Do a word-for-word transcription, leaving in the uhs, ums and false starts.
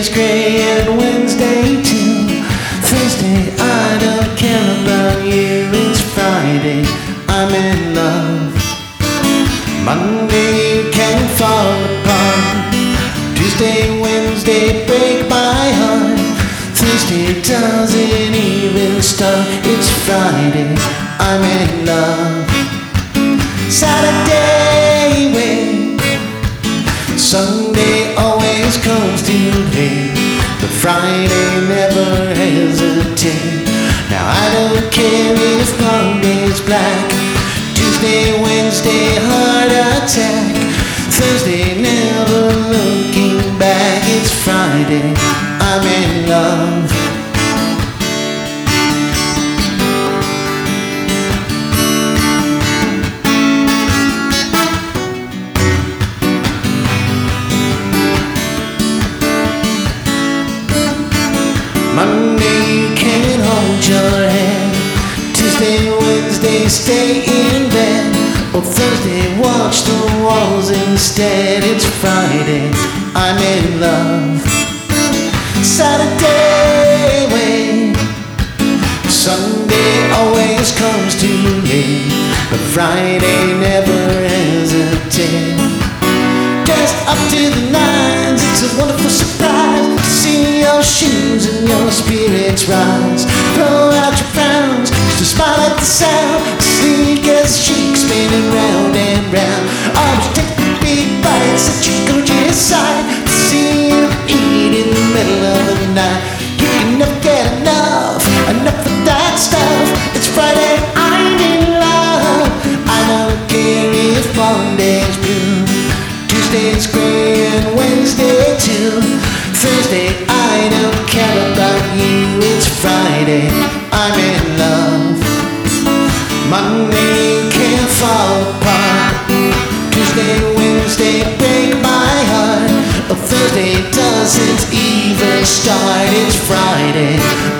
Tuesday's gray and Wednesday too. Thursday, I don't care about you. It's Friday, I'm in love. Monday, you can fall apart. Tuesday, Wednesday, break my heart. Thursday doesn't even start. It's Friday, I'm in love. Saturday, wait. Sunday always comes too late, but Friday never hesitates. Now I don't care if Monday's black. Tuesday, Wednesday, heart attack. Thursday, never looking back. It's Friday, I'm in love. Monday, you can't hold your head. Tuesday, Wednesday, stay in bed. Or Thursday, watch the walls instead. It's Friday, I'm in love. Saturday, wait. Sunday always comes too late, but Friday never hesitates. Dressed up to the nines, it's a wonderful surprise to see your shoes and your spirits rise. Throw out your frowns, just smile at the sound. Sleek as chic spinning round and round. Arms take the big bites at your gorgeous side. To see you eat in the middle of the night. You can never get enough, enough of that stuff. It's Friday, I'm in love. I don't care if Monday's blue. Tuesday's gray and Wednesday too. Thursday, I don't care about you. It's Friday, I'm in love. Monday can't fall apart. Tuesday, Wednesday break my heart. Oh, Thursday doesn't even start. It's Friday,